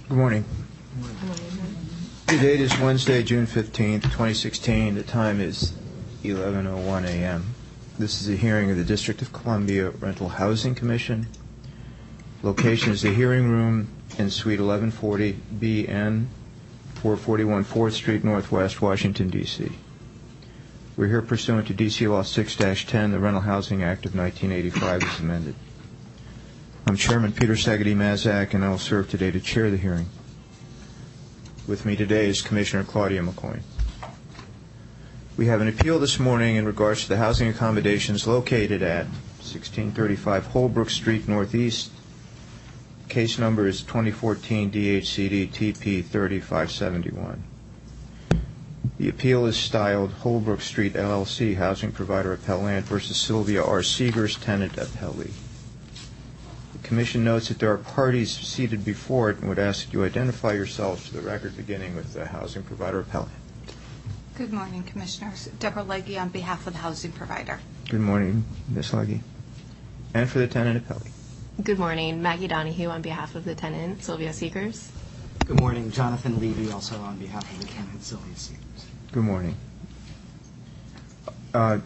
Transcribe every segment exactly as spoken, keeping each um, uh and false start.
Good morning. The date is Wednesday, June fifteenth, twenty sixteen. The time is eleven oh one a m This is a hearing of the District of Columbia Rental Housing Commission. Location is the hearing room in Suite eleven forty B N, four forty-one fourth Street Northwest, Washington, D C We're here pursuant to D C Law six dash ten, the Rental Housing Act of nineteen eighty-five is amended. I'm Chairman Peter Sagedy-Mazak, and I will serve today to chair the hearing. With me today is Commissioner Claudia McCoy. We have an appeal this morning in regards to the housing accommodations located at sixteen thirty-five Holbrook Street Northeast. Case number is twenty fourteen D H C D T P thirty-five seventy-one. The appeal is styled Holbrook Street L L C Housing Provider Appellant versus Sylvia R. Seegers, Tenant Appellee. The Commission notes that there are parties seated before it and would ask that you identify yourselves for the record, beginning with the Housing Provider Appellant. Good morning, Commissioners. Deborah Legge on behalf of the Housing Provider. Good morning, Miz Legge. And for the Tenant Appellee. Good morning, Maggie Donahue on behalf of the tenant, Sylvia Seegers. Good morning, Jonathan Levy, also on behalf of the tenant, Sylvia Seegers. Good morning. Uh,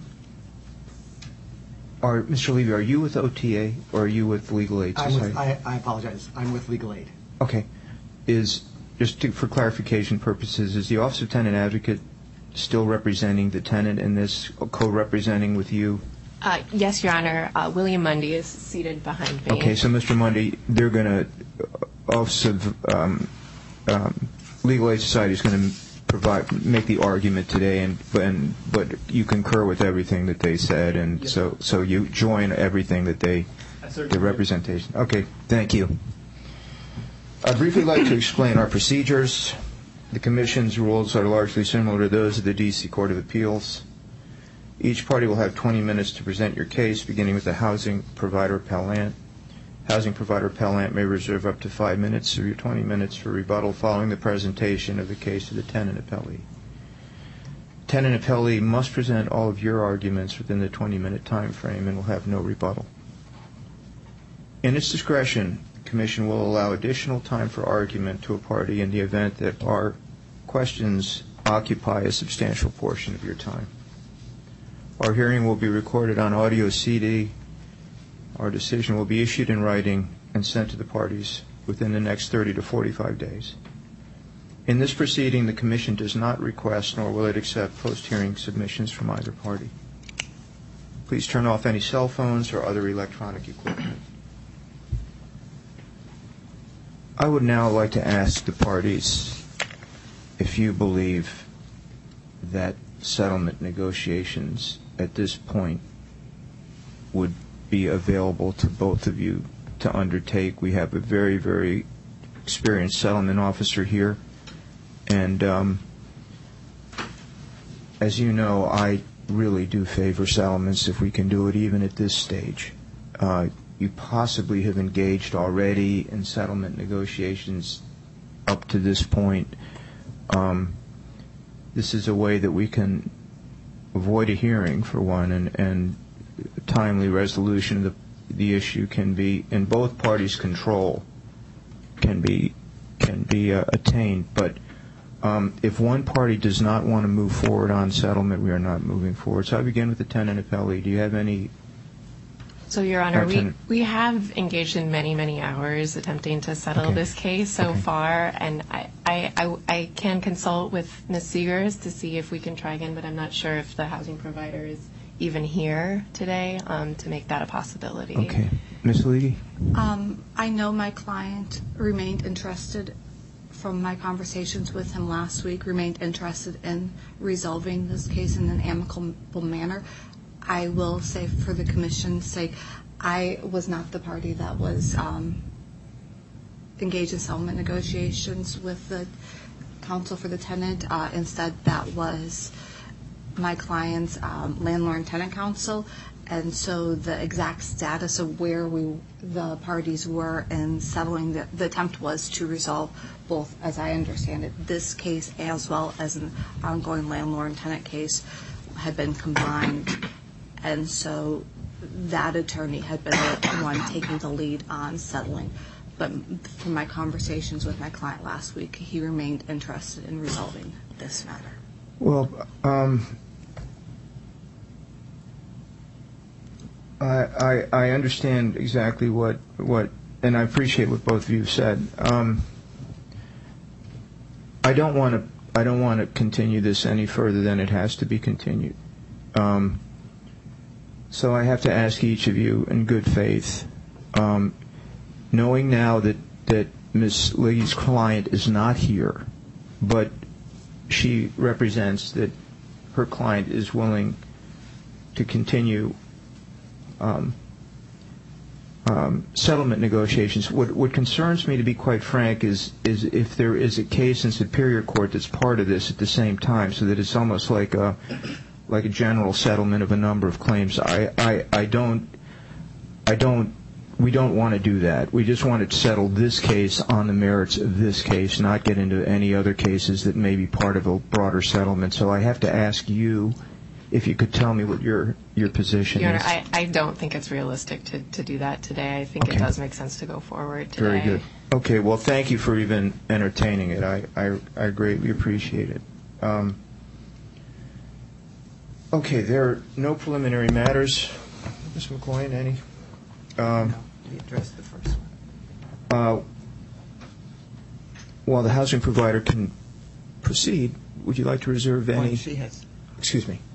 are, Mister Levy, are you with O T A or are you with Legal Aid Society? I'm with, I, I apologize. I'm with Legal Aid. Okay. Is, just to, for clarification purposes, is the Office of Tenant Advocate still representing the tenant in this, co-representing with you? Uh, yes, Your Honor. Uh, William Mundy is seated behind me. Okay, so Mister Mundy, they're going to, Office of um, um, Legal Aid Society is going to provide, make the argument today, and, and but you concur with everything that they said, and yes, so so you join everything that they, the representation. Okay, thank you. I'd briefly like to explain our procedures. The Commission's rules are largely similar to those of the D C Court of Appeals. Each party will have twenty minutes to present your case, beginning with the Housing Provider Appellant. Housing Provider Appellant may reserve up to five minutes of your twenty minutes for rebuttal following the presentation of the case to the Tenant Appellee. Tenant Appellee must present all of your arguments within the twenty minute time frame and will have no rebuttal. In its discretion, the Commission will allow additional time for argument to a party in the event that our questions occupy a substantial portion of your time. Our hearing will be recorded on audio C D. Our decision will be issued in writing and sent to the parties within the next thirty to forty-five days. In this proceeding, the Commission does not request nor will it accept post-hearing submissions from either party. Please turn off any cell phones or other electronic equipment. I would now like to ask the parties if you believe that settlement negotiations at this point would be available to both of you to undertake. We have a very, very experienced settlement officer here, and um, as you know, I really do favor settlements if we can do it even at this stage. Uh, you possibly have engaged already in settlement negotiations up to this point. Um, this is a way that we can avoid a hearing, for one, and, and timely resolution of the, the issue can be in both parties' control, can be can be uh, attained. But um, if one party does not want to move forward on settlement, we are not moving forward. So I begin with the Tenant Appellee. Do you have any? So, Your Honor, we, we have engaged in many, many hours attempting to settle okay. this case so okay. far, and I, I, I, I can consult with Miz Seegers to see if we can try again, but I'm not sure if the housing provider is even here today um, to make that a possibility. Okay. Miz Legge? Um, I know my client remained interested, from my conversations with him last week, remained interested in resolving this case in an amicable manner. I will say, for the Commission's sake, I was not the party that was um, engaged in settlement negotiations with the counsel for the tenant. Uh, instead, that was my client's um, landlord and tenant counsel, and so the exact status of where we, the parties were in settling, the, the attempt was to resolve both, as I understand it, this case as well as an ongoing landlord and tenant case had been combined. And so that attorney had been the one taking the lead on settling but from my conversations with my client last week, he remained interested in resolving this matter. Well, um, I, I I understand exactly what what, and I appreciate what both of you have said. Um, I don't want to I don't want to continue this any further than it has to be continued. Um, so I have to ask each of you in good faith, um, knowing now that that Miz Lee's client is not here, but she represents that her client is willing to continue um, um, settlement negotiations. What, what concerns me, to be quite frank, is is if there is a case in Superior Court that's part of this at the same time, so that it's almost like a like a general settlement of a number of claims. I, I, I don't I don't we don't want to do that. We just want to settle this case on the merits of this case, not get into any other cases that may be part of a broader settlement. So I have to ask you if you could tell me what your your position Your is. Honor, I, I don't think it's realistic to, to do that today. I think Okay. it does make sense to go forward today. Very good. Okay, well, thank you for even entertaining it. I, I, I greatly appreciate it. Um, okay, there are no preliminary matters. Miz McCoy, any? Um, No, we addressed the first one. uh, while the housing provider can proceed, would you like to reserve any? Well, she has. Excuse me.